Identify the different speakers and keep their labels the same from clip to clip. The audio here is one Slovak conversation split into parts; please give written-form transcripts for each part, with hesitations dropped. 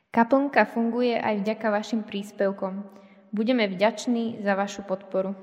Speaker 1: Kaplnka funguje aj vďaka vašim príspevkom. Budeme vďační za vašu podporu.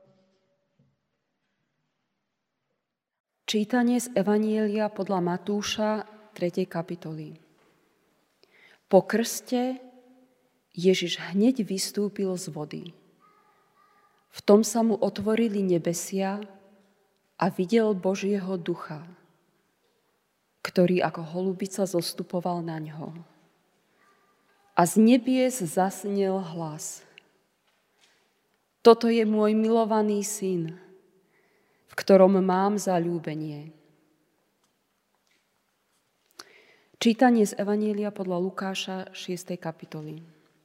Speaker 2: Čítanie z Evanjelia podľa Matúša 3. kapitoly. Po krste Ježiš hneď vystúpil z vody. V tom sa mu otvorili nebesia a videl Božieho ducha, ktorý ako holubica zostupoval na ňo. A z nebies zasnel hlas: Toto je môj milovaný syn, v ktorom mám zaľúbenie. Čítanie z Evanjelia podľa Lukáša 6. kapitoly.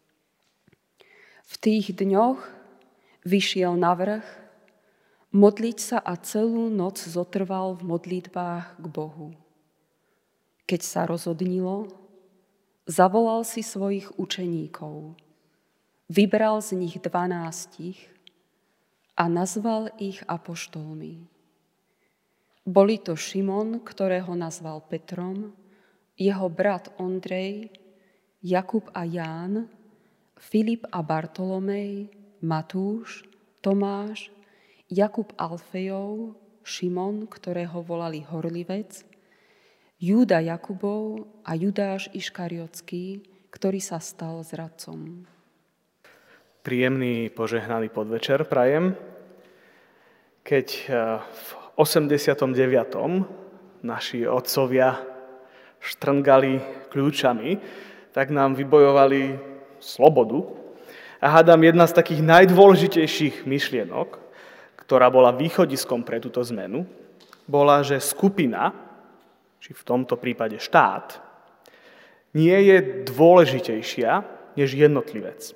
Speaker 2: V tých dňoch vyšiel na vrch modliť sa a celú noc zotrval v modlitbách k Bohu. Keď sa rozodnilo, zavolal si svojich učeníkov, vybral z nich 12 a nazval ich apoštolmi. Boli to Šimon, ktorého nazval Petrom, jeho brat Ondrej, Jakub a Ján, Filip a Bartolomej, Matúš, Tomáš, Jakub Alfejov, Šimon, ktorého volali Horlivec, Júda Jakubov a Judáš Iškariotský, ktorý sa stal zradcom.
Speaker 3: Príjemný požehnaný podvečer prajem. Keď v 89. naši otcovia štrngali kľúčami, tak nám vybojovali slobodu. A hádam, jedna z takých najdôležitejších myšlienok, ktorá bola východiskom pre túto zmenu, bola, že skupina, či v tomto prípade štát, nie je dôležitejšia než jednotlivec.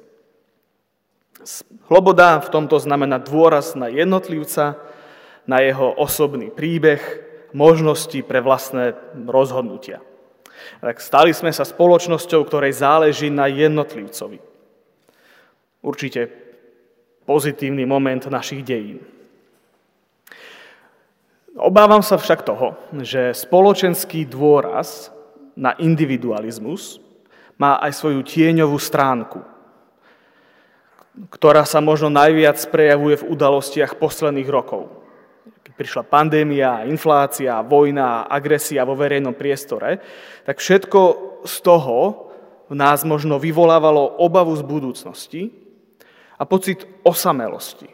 Speaker 3: Sloboda v tomto znamená dôraz na jednotlivca, na jeho osobný príbeh, možnosti pre vlastné rozhodnutia. Tak stali sme sa spoločnosťou, ktorej záleží na jednotlivcovi. Určite pozitívny moment našich dejín. Obávam sa však toho, že spoločenský dôraz na individualizmus má aj svoju tieňovú stránku, ktorá sa možno najviac prejavuje v udalostiach posledných rokov. Keď prišla pandémia, inflácia, vojna, agresia vo verejnom priestore, tak všetko z toho v nás možno vyvolávalo obavu z budúcnosti a pocit osamelosti.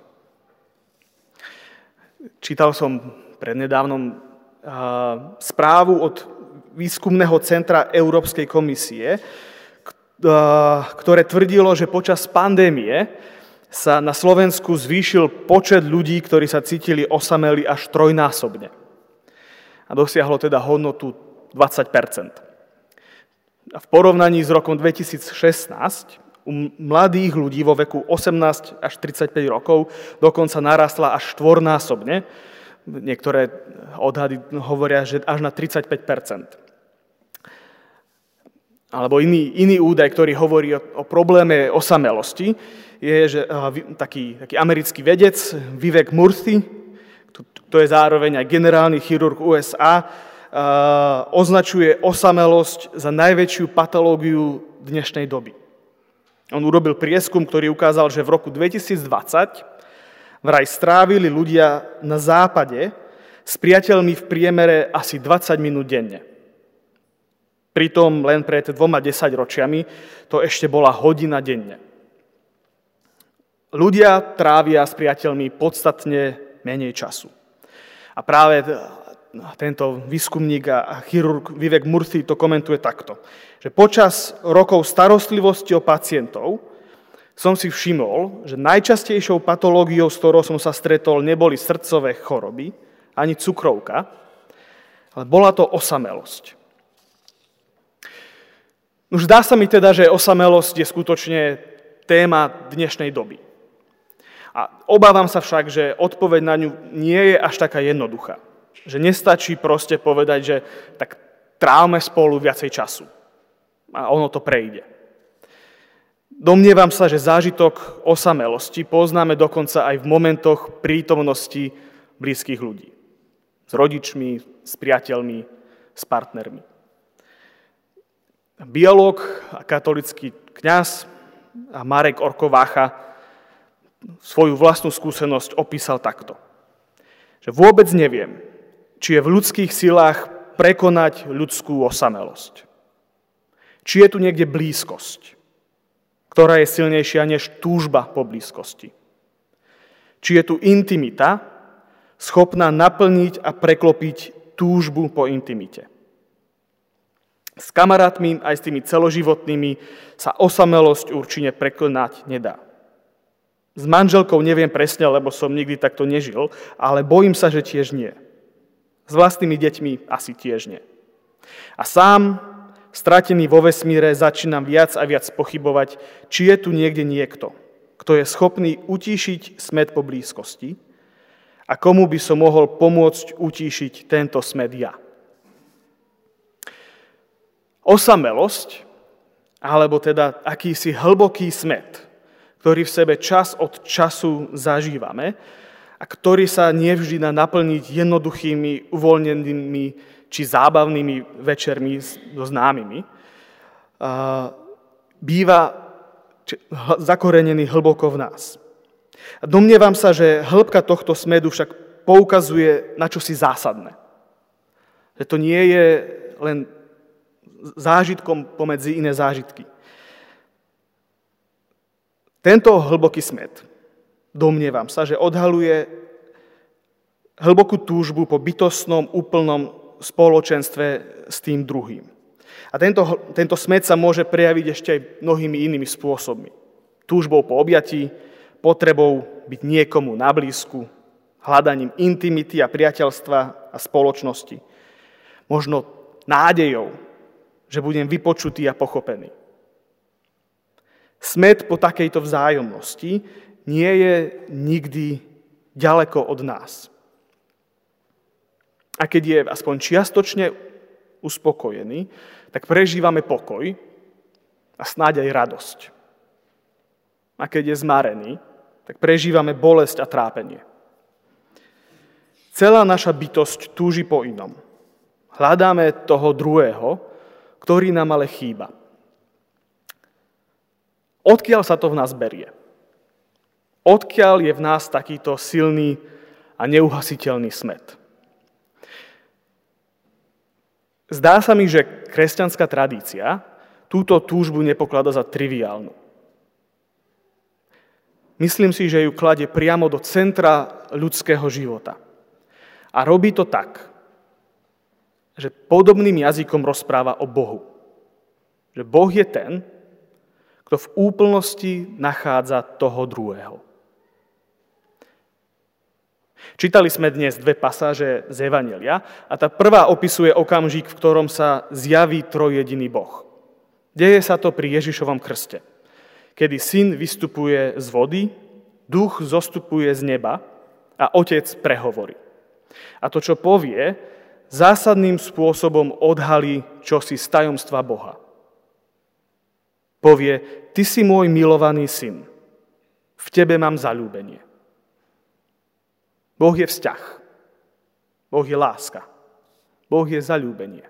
Speaker 3: Čítal som prednedávnom správu od Výskumného centra Európskej komisie, ktoré tvrdilo, že počas pandémie sa na Slovensku zvýšil počet ľudí, ktorí sa cítili osamelí až trojnásobne. A dosiahlo teda hodnotu 20%. A v porovnaní s rokom 2016 u mladých ľudí vo veku 18 až 35 rokov dokonca narastla až štvornásobne. Niektoré odhady hovoria, že až na 35%. Alebo iný údaj, ktorý hovorí o probléme osamelosti, je, že taký americký vedec Vivek Murthy, to je zároveň aj generálny chirurg USA, označuje osamelosť za najväčšiu patológiu dnešnej doby. On urobil prieskum, ktorý ukázal, že v roku 2020 vraj strávili ľudia na západe s priateľmi v priemere asi 20 minút denne. Pritom len pred 2-10 ročiami to ešte bola hodina denne. Ľudia trávia s priateľmi podstatne menej času. A práve tento výskumník a chirurg Vivek Murthy to komentuje takto, že počas rokov starostlivosti o pacientov som si všimol, že najčastejšou patológiou, s ktorou som sa stretol, neboli srdcové choroby, ani cukrovka, ale bola to osamelosť. Už zdá sa mi teda, že osamelosť je skutočne téma dnešnej doby. A obávam sa však, že odpoveď na ňu nie je až taká jednoduchá. Že nestačí proste povedať, že tak trávme spolu viacej času. A ono to prejde. Domnievam sa, že zážitok osamelosti poznáme dokonca aj v momentoch prítomnosti blízkych ľudí. S rodičmi, s priateľmi, s partnermi. Biológ a katolický kňaz a Marek Orkovácha svoju vlastnú skúsenosť opísal takto. Že vôbec neviem, či je v ľudských silách prekonať ľudskú osamelosť. Či je tu niekde blízkosť, ktorá je silnejšia než túžba po blízkosti. Či je tu intimita, schopná naplniť a preklopiť túžbu po intimite. S kamarátmi aj s tými celoživotnými sa osamelosť určite prekonať nedá. S manželkou neviem presne, lebo som nikdy takto nežil, ale bojím sa, že tiež nie. S vlastnými deťmi asi tiež nie. A sám, stratený vo vesmíre, začínam viac a viac pochybovať, či je tu niekde niekto, kto je schopný utíšiť smäd po blízkosti a komu by som mohol pomôcť utíšiť tento smäd ja. Osamelosť, alebo teda akýsi hlboký smäd, ktorý v sebe čas od času zažívame a ktorý sa nevždy dá naplniť jednoduchými, uvoľnenými či zábavnými večermi so známymi, býva zakorenený hlboko v nás. A domnievam sa, že hĺbka tohto smädu však poukazuje na čosi zásadné. Že to nie je len zážitkom pomedzi iné zážitky. Tento hlboký smäd, domnievam sa, že odhaluje hlbokú túžbu po bytostnom, úplnom spoločenstve s tým druhým. A tento smäd sa môže prejaviť ešte aj mnohými inými spôsobmi. Túžbou po objatí, potrebou byť niekomu na blízku, hľadaním intimity a priateľstva a spoločnosti. Možno nádejou, že budem vypočutý a pochopený. Smäd po takejto vzájomnosti nie je nikdy ďaleko od nás. A keď je aspoň čiastočne uspokojený, tak prežívame pokoj a snáď aj radosť. A keď je zmarený, tak prežívame bolesť a trápenie. Celá naša bytosť túži po inom. Hľadáme toho druhého, ktorý nám ale chýba. Odkiaľ sa to v nás berie? Odkiaľ je v nás takýto silný a neuhasiteľný smäd? Zdá sa mi, že kresťanská tradícia túto túžbu nepokladá za triviálnu. Myslím si, že ju kladie priamo do centra ľudského života. A robí to tak, že podobným jazykom rozpráva o Bohu. Že Boh je ten, kto v úplnosti nachádza toho druhého. Čítali sme dnes dve pasáže z Evanjelia a tá prvá opisuje okamžik, v ktorom sa zjaví trojjediný Boh. Deje sa to pri Ježišovom krste, kedy syn vystupuje z vody, duch zostupuje z neba a otec prehovorí. A to, čo povie, zásadným spôsobom odhalí čosi z tajomstva Boha. Povie, ty si môj milovaný syn, v tebe mám zaľúbenie. Boh je vzťah, Boh je láska, Boh je zaľúbenie.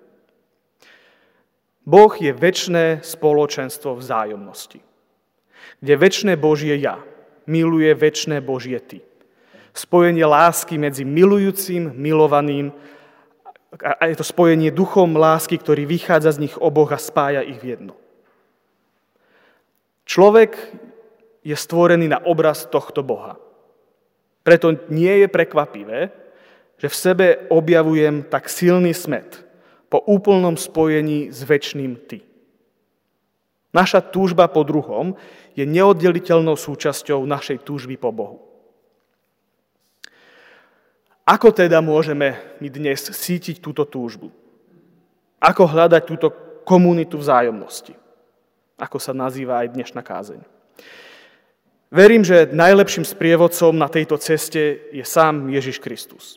Speaker 3: Boh je večné spoločenstvo vzájomnosti, kde večné Božie ja miluje večné Božie ty. Spojenie lásky medzi milujúcim, milovaným a je to spojenie duchom lásky, ktorý vychádza z nich oboch a spája ich v jedno. Človek je stvorený na obraz tohto Boha. Preto nie je prekvapivé, že v sebe objavujem tak silný smäd po úplnom spojení s večným ty. Naša túžba po druhom je neoddeliteľnou súčasťou našej túžby po Bohu. Ako teda môžeme my dnes cítiť túto túžbu? Ako hľadať túto komunitu vzájomnosti? Ako sa nazýva aj dnešná kázeň. Verím, že najlepším sprievodcom na tejto ceste je sám Ježiš Kristus.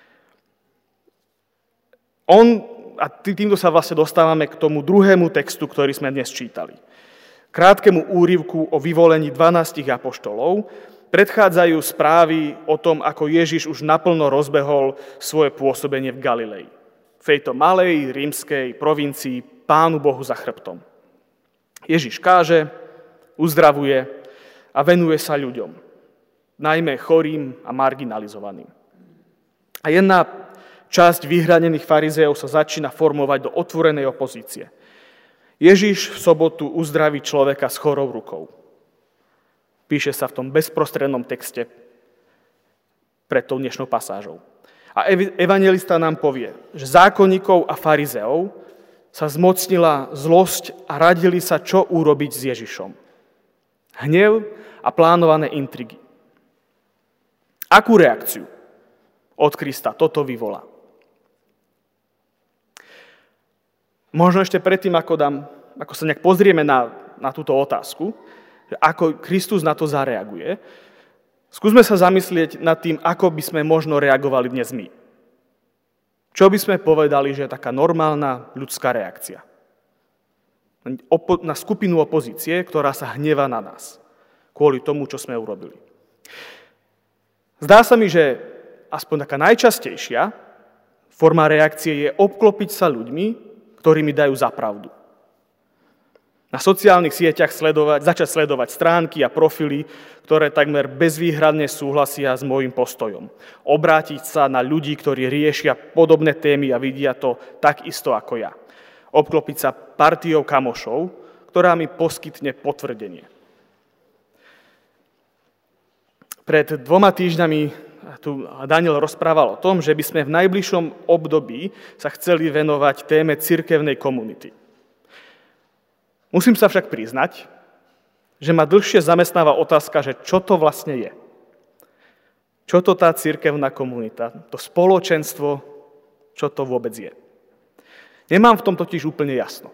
Speaker 3: A týmto sa vlastne dostávame k tomu druhému textu, ktorý sme dnes čítali. Krátkemu úryvku o vyvolení 12 apoštolov predchádzajú správy o tom, ako Ježiš už naplno rozbehol svoje pôsobenie v Galilei. V tejto malej rímskej provincii Pánu Bohu za chrbtom. Ježiš káže, uzdravuje a venuje sa ľuďom, najmä chorým a marginalizovaným. A jedna časť vyhranených farizeov sa začína formovať do otvorenej opozície. Ježiš v sobotu uzdraví človeka s chorou rukou. Píše sa v tom bezprostrednom texte pred tou dnešnou pasážou. A evanjelista nám povie, že zákonníkov a farizeov sa zmocnila zlosť a radili sa, čo urobiť s Ježišom. Hnev a plánované intrigy. Akú reakciu od Krista toto vyvolá? Možno ešte predtým, ako sa nejak pozrieme na túto otázku, že ako Kristus na to zareaguje, skúsme sa zamyslieť nad tým, ako by sme možno reagovali dnes my. Čo by sme povedali, že je taká normálna ľudská reakcia na skupinu opozície, ktorá sa hnevá na nás kvôli tomu, čo sme urobili. Zdá sa mi, že aspoň taká najčastejšia forma reakcie je obklopiť sa ľuďmi, ktorí mi dajú za pravdu. Na sociálnych sieťach začať sledovať stránky a profily, ktoré takmer bezvýhradne súhlasia s môjim postojom. Obrátiť sa na ľudí, ktorí riešia podobné témy a vidia to tak isto ako ja. Obklopiť sa partiou kamošov, ktorá mi poskytne potvrdenie. Pred 2 týždňami tu Daniel rozprával o tom, že by sme v najbližšom období sa chceli venovať téme cirkevnej komunity. Musím sa však priznať, že ma dlhšie zamestnáva otázka, že čo to vlastne je. Čo to tá cirkevná komunita, to spoločenstvo, čo to vôbec je. Nemám v tom totiž úplne jasno.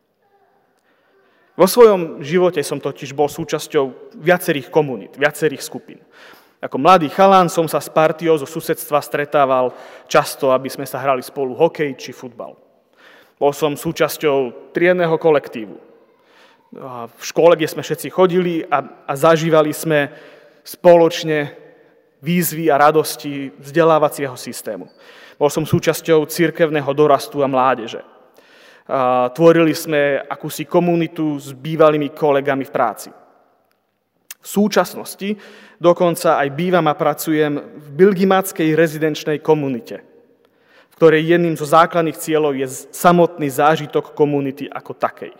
Speaker 3: Vo svojom živote som totiž bol súčasťou viacerých komunít, viacerých skupín. Ako mladý chalán som sa s partiou zo susedstva stretával často, aby sme sa hrali spolu hokej či futbal. Bol som súčasťou triedneho kolektívu. V škole, kde sme všetci chodili a zažívali sme spoločne výzvy a radosti vzdelávacieho systému. Bol som súčasťou cirkevného dorastu a mládeže. Tvorili sme akúsi komunitu s bývalými kolegami v práci. V súčasnosti dokonca aj bývam a pracujem v bilgimáckej rezidenčnej komunite, v ktorej jedným zo základných cieľov je samotný zážitok komunity ako takej.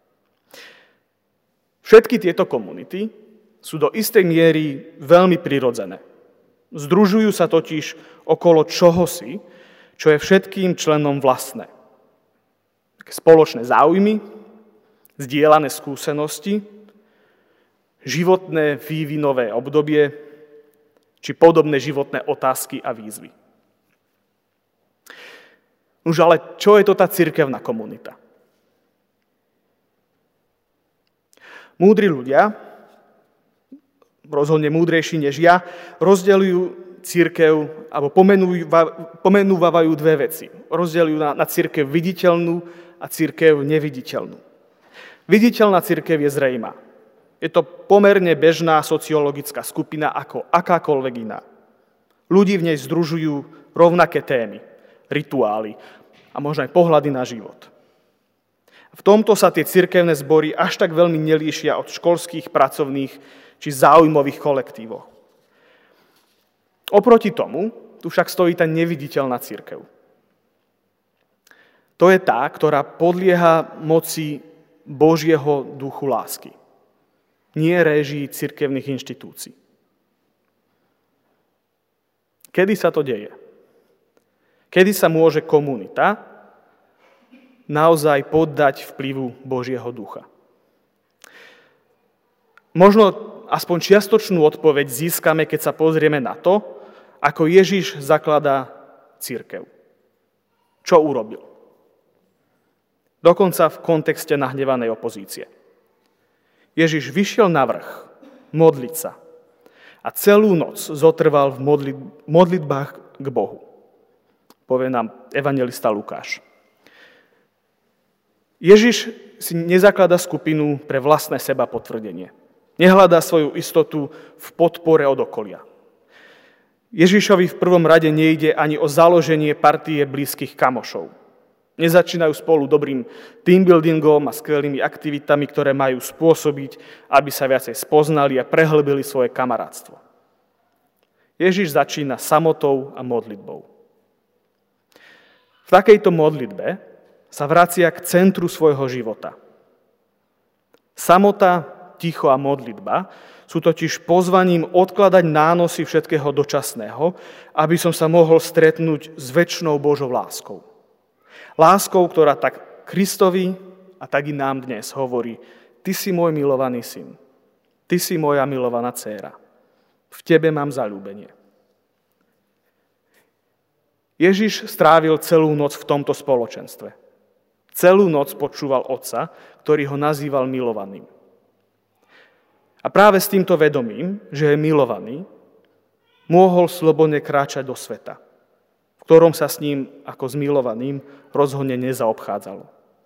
Speaker 3: Všetky tieto komunity sú do istej miery veľmi prirodzené. Združujú sa totiž okolo čohosi, čo je všetkým členom vlastné. Spoločné záujmy, zdieľané skúsenosti, životné vývinové obdobie či podobné životné otázky a výzvy. Už ale čo je to tá cirkevná komunita? Múdri ľudia, rozhodne múdrejší než ja, rozdeľujú cirkev, alebo pomenúvajú 2 veci. Rozdeľujú na cirkev viditeľnú a cirkev neviditeľnú. Viditeľná cirkev je zrejmá. Je to pomerne bežná sociologická skupina ako akákoľvek iná. Ľudí v nej združujú rovnaké témy, rituály a možno aj pohľady na život. V tomto sa tie cirkevné zbory až tak veľmi nelíšia od školských, pracovných či záujmových kolektívov. Oproti tomu tu však stojí tá neviditeľná cirkev. To je tá, ktorá podlieha moci Božieho duchu lásky, nie réžii cirkevných inštitúcií. Kedy sa to deje? Kedy sa môže komunita naozaj poddať vplyvu Božieho ducha? Možno aspoň čiastočnú odpoveď získame, keď sa pozrieme na to, ako Ježiš zakladá cirkev. Čo urobil? Dokonca v kontexte nahnevanej opozície. Ježiš vyšiel na vrch modliť sa a celú noc zotrval v modlitbách k Bohu. Povie nám evanjelista Lukáš. Ježiš si nezakladá skupinu pre vlastné seba potvrdenie. Nehľadá svoju istotu v podpore od okolia. Ježišovi v prvom rade nejde ani o založenie partie blízkych kamošov. Nezačínajú spolu dobrým teambuildingom a skvelými aktivitami, ktoré majú spôsobiť, aby sa viacej spoznali a prehlbili svoje kamarátstvo. Ježiš začína samotou a modlitbou. V takejto modlitbe sa vracia k centru svojho života. Samota, ticho a modlitba sú totiž pozvaním odkladať nánosy všetkého dočasného, aby som sa mohol stretnúť s večnou Božou láskou. Láskou, ktorá tak Kristovi a tak i nám dnes hovorí: Ty si môj milovaný syn, ty si moja milovaná dcéra, v tebe mám zaľúbenie. Ježiš strávil celú noc v tomto spoločenstve. Celú noc počúval Otca, ktorý ho nazýval milovaným. A práve s týmto vedomím, že je milovaný, mohol slobodne kráčať do sveta, v ktorom sa s ním ako s milovaným rozhodne nezaobchádzalo.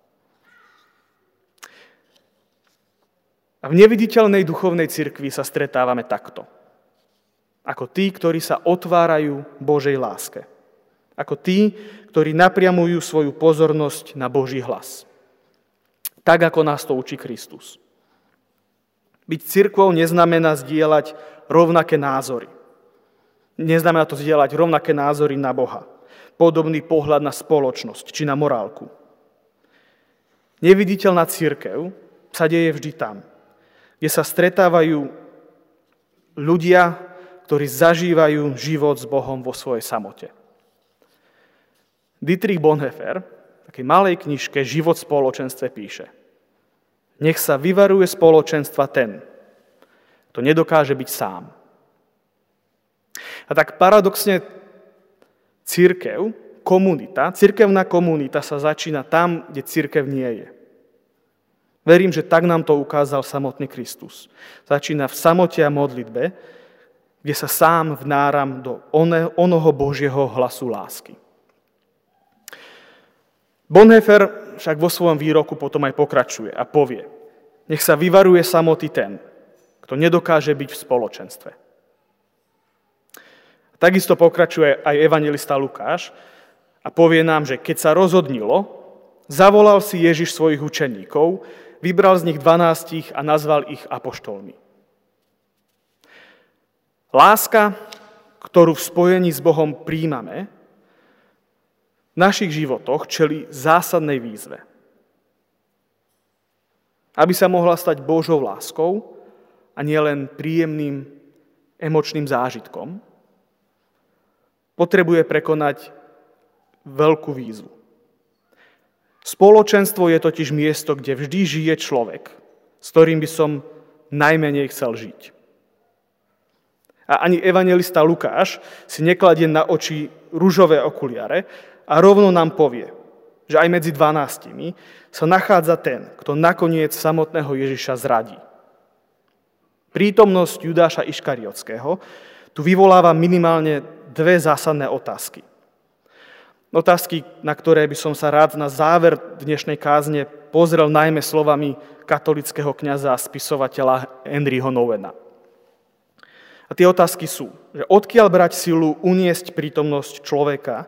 Speaker 3: A v neviditeľnej duchovnej cirkvi sa stretávame takto. Ako tí, ktorí sa otvárajú Božej láske. Ako tí, ktorí napriamujú svoju pozornosť na Boží hlas. Tak, ako nás to učí Kristus. Byť cirkvou neznamená zdieľať rovnaké názory. Neznamená to zdieľať rovnaké názory na Boha. Podobný pohľad na spoločnosť či na morálku. Neviditeľná cirkev sa deje vždy tam, kde sa stretávajú ľudia, ktorí zažívajú život s Bohom vo svojej samote. Dietrich Bonhoeffer v takej malej knižke Život v spoločenstve píše: Nech sa vyvaruje spoločenstva ten, kto nedokáže byť sám. A tak paradoxne cirkevná komunita sa začína tam, kde cirkev nie je. Verím, že tak nám to ukázal samotný Kristus. Začína v samote a modlitbe, kde sa sám vnáram do onoho Božieho hlasu lásky. Bonhoeffer však vo svojom výroku potom aj pokračuje a povie: Nech sa vyvaruje samoty ten, kto nedokáže byť v spoločenstve. Takisto pokračuje aj evanjelista Lukáš a povie nám, že keď sa rozhodnilo, zavolal si Ježiš svojich učeníkov, vybral z nich 12 a nazval ich apoštolmi. Láska, ktorú v spojení s Bohom príjmame, v našich životoch čelí zásadnej výzve. Aby sa mohla stať Božou láskou a nielen príjemným emočným zážitkom, potrebuje prekonať veľkú výzvu. Spoločenstvo je totiž miesto, kde vždy žije človek, s ktorým by som najmenej chcel žiť. A ani evanjelista Lukáš si nekladie na oči ružové okuliare a rovno nám povie, že aj medzi 12 sa nachádza ten, kto nakoniec samotného Ježiša zradí. Prítomnosť Judáša Iškariotského tu vyvoláva minimálne dve zásadné otázky. Otázky, na ktoré by som sa rád na záver dnešnej kázne pozrel najmä slovami katolického kňaza a spisovateľa Henryho Nouwena. A tie otázky sú, že odkiaľ brať silu uniesť prítomnosť človeka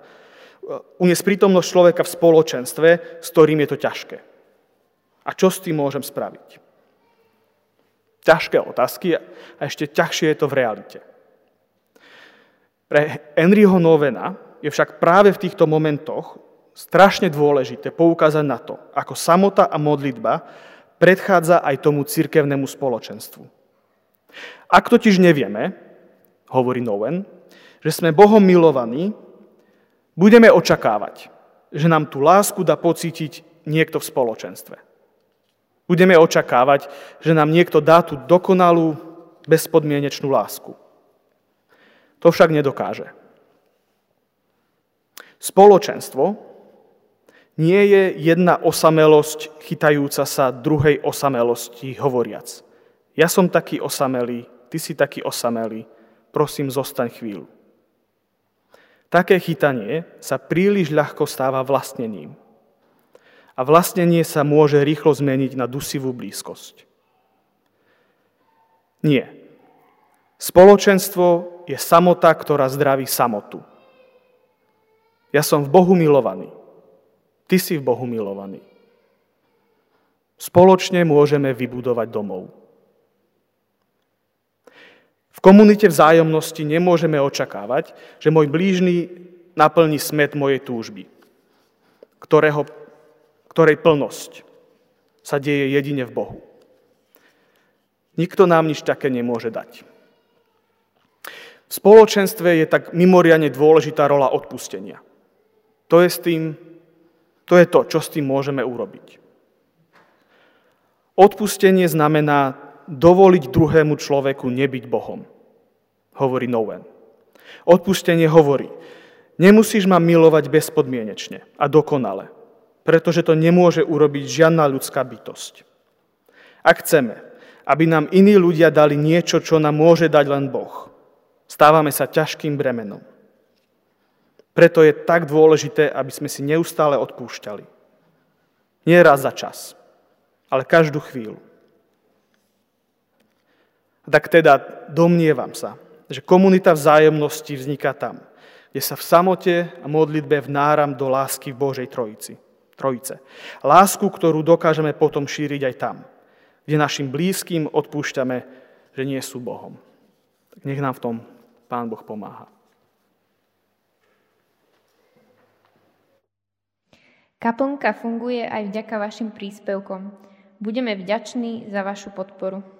Speaker 3: v spoločenstve, s ktorým je to ťažké. A čo s tým môžem spraviť? Ťažké otázky a ešte ťažšie je to v realite. Pre Henryho Nouwena je však práve v týchto momentoch strašne dôležité poukázať na to, ako samota a modlitba predchádza aj tomu cirkevnému spoločenstvu. Ak totiž nevieme, hovorí Nouwen, že sme Bohom milovaní, budeme očakávať, že nám tú lásku dá pocítiť niekto v spoločenstve. Budeme očakávať, že nám niekto dá tú dokonalú, bezpodmienečnú lásku. To však nedokáže. Spoločenstvo nie je jedna osamelosť chytajúca sa druhej osamelosti hovoriac: Ja som taký osamelý, ty si taký osamelý, prosím, zostaň chvíľu. Také chytanie sa príliš ľahko stáva vlastnením. A vlastnenie sa môže rýchlo zmeniť na dusivú blízkosť. Nie. Spoločenstvo je samota, ktorá zdraví samotu. Ja som v Bohu milovaný. Ty Ty si v Bohu milovaný. Spoločne môžeme vybudovať domov. V komunite vzájomnosti nemôžeme očakávať, že môj blížny naplní smäd mojej túžby, ktorej plnosť sa deje jedine v Bohu. Nikto nám nič také nemôže dať. V spoločenstve je tak mimoriadne dôležitá rola odpustenia. To je to, čo s tým môžeme urobiť. Odpustenie znamená dovoliť druhému človeku nebyť Bohom, hovorí Nouwen. Odpustenie hovorí, nemusíš ma milovať bezpodmienečne a dokonale, pretože to nemôže urobiť žiadna ľudská bytosť. Ak chceme, aby nám iní ľudia dali niečo, čo nám môže dať len Boh, stávame sa ťažkým bremenom. Preto je tak dôležité, aby sme si neustále odpúšťali. Nie raz za čas, ale každú chvíľu. Tak teda domnievam sa, že komunita vzájomnosti vzniká tam, kde sa v samote a modlitbe vnáram do lásky v Božej Trojice. Lásku, ktorú dokážeme potom šíriť aj tam, kde našim blízkym odpúšťame, že nie sú Bohom. Tak nech nám v tom Pán Boh pomáha.
Speaker 1: Kaplnka funguje aj vďaka vašim príspevkom. Budeme vďační za vašu podporu.